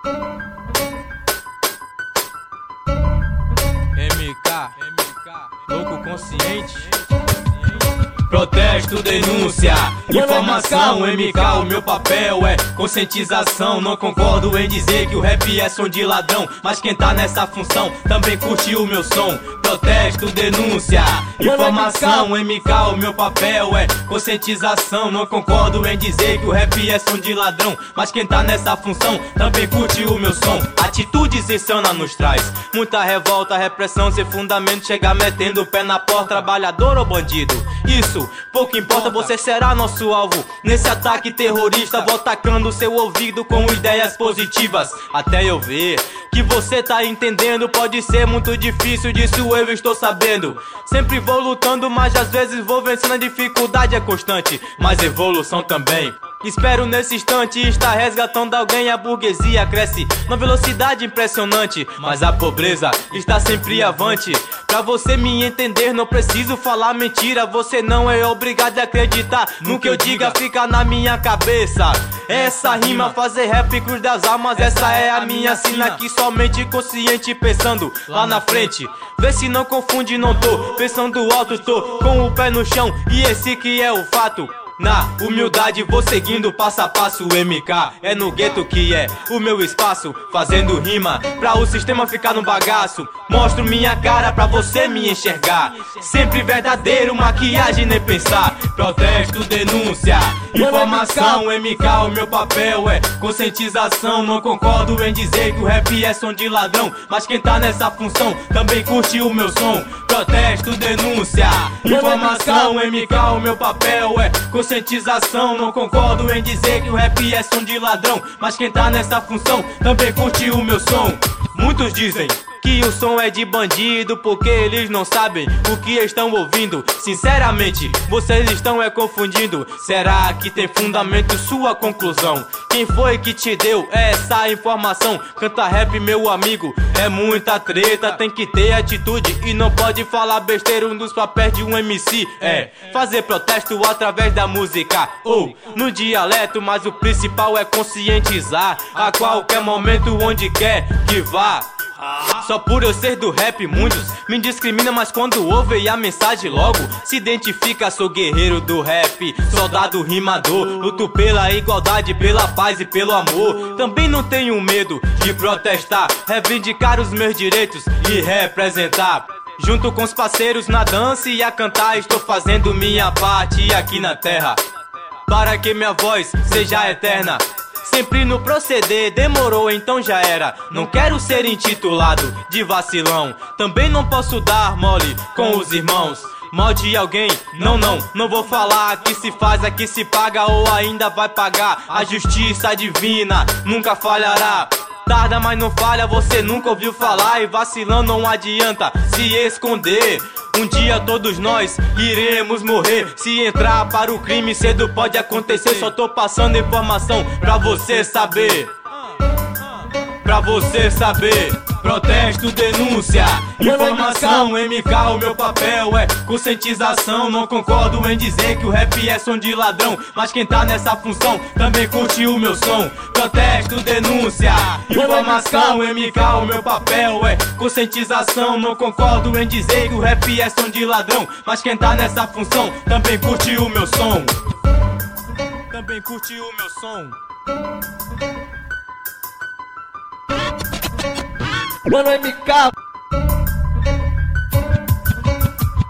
Louco consciente. Protesto, denúncia, informação, MK, o meu papel é conscientização. Não concordo em dizer que o rap é som de ladrão, mas quem tá nessa função também curte o meu som. Protesto, denúncia, informação, MK, o meu papel é conscientização. Não concordo em dizer que o rap é som de ladrão, mas quem tá nessa função também curte o meu som. Atitudes insana nos traz muita revolta, repressão sem fundamento, chega metendo o pé na porta, trabalhador ou bandido. Isso pouco importa, você será nosso alvo nesse ataque terrorista. Vou atacando seu ouvido com ideias positivas, até eu ver que você tá entendendo. Pode ser muito difícil, disso eu estou sabendo. Sempre vou lutando, mas às vezes vou vencendo. A dificuldade é constante, mas evolução também. Espero nesse instante estar resgatando alguém. A burguesia cresce numa velocidade impressionante, mas a pobreza está sempre avante. Pra você me entender não preciso falar mentira. Você não é obrigado a acreditar no que eu diga, fica na minha cabeça. Essa rima fazer rap cruz das almas, essa é a minha sina. Que somente consciente pensando lá na frente. Vê se não confunde, não tô pensando alto, tô com o pé no chão e esse que é o fato. Na humildade vou seguindo passo a passo, MK é no gueto que é o meu espaço, fazendo rima pra o sistema ficar no bagaço. Mostro minha cara pra você me enxergar, sempre verdadeiro, maquiagem nem pensar. Protesto, denúncia, informação, MK, o meu papel é conscientização. Não concordo em dizer que o rap é som de ladrão, mas quem tá nessa função também curte o meu som. Protesto, denúncia, informação, MK, o meu papel é conscientização. Não concordo em dizer que o rap é som de ladrão, mas quem tá nessa função também curte o meu som. Muitos dizem que o som é de bandido porque eles não sabem o que estão ouvindo. Sinceramente, vocês estão confundindo. Será que tem fundamento sua conclusão? Quem foi que te deu essa informação? Canta rap, meu amigo, é muita treta. Tem que ter atitude e não pode falar besteira. Um dos papéis de um MC é fazer protesto através da música ou no dialeto, mas o principal é conscientizar a qualquer momento, onde quer que vá. Só por eu ser do rap muitos me discriminam, mas quando ouvem a mensagem logo se identifica. Sou guerreiro do rap, soldado rimador, luto pela igualdade, pela paz e pelo amor. Também não tenho medo de protestar, reivindicar os meus direitos e representar. Junto com os parceiros na dança e a cantar, estou fazendo minha parte aqui na terra, para que minha voz seja eterna. Sempre no proceder, demorou então já era. Não quero ser intitulado de vacilão, também não posso dar mole com os irmãos. Mal de alguém, não vou falar. Aqui se faz, aqui se paga ou ainda vai pagar. A justiça divina nunca falhará. Tarda, mas não falha, você nunca ouviu falar. E vacilando não adianta se esconder. Um dia todos nós iremos morrer. Se entrar para o crime cedo pode acontecer. Só tô passando informação pra você saber. Pra você saber. Protesto, denúncia, informação, MK, o meu papel é conscientização. Não concordo em dizer que o rap é som de ladrão, mas quem tá nessa função também curte o meu som. Protesto, denúncia, informação, MK, o meu papel é conscientização. Não concordo em dizer que o rap é som de ladrão, mas quem tá nessa função também curte o meu som. Também curte o meu som. Mano, MK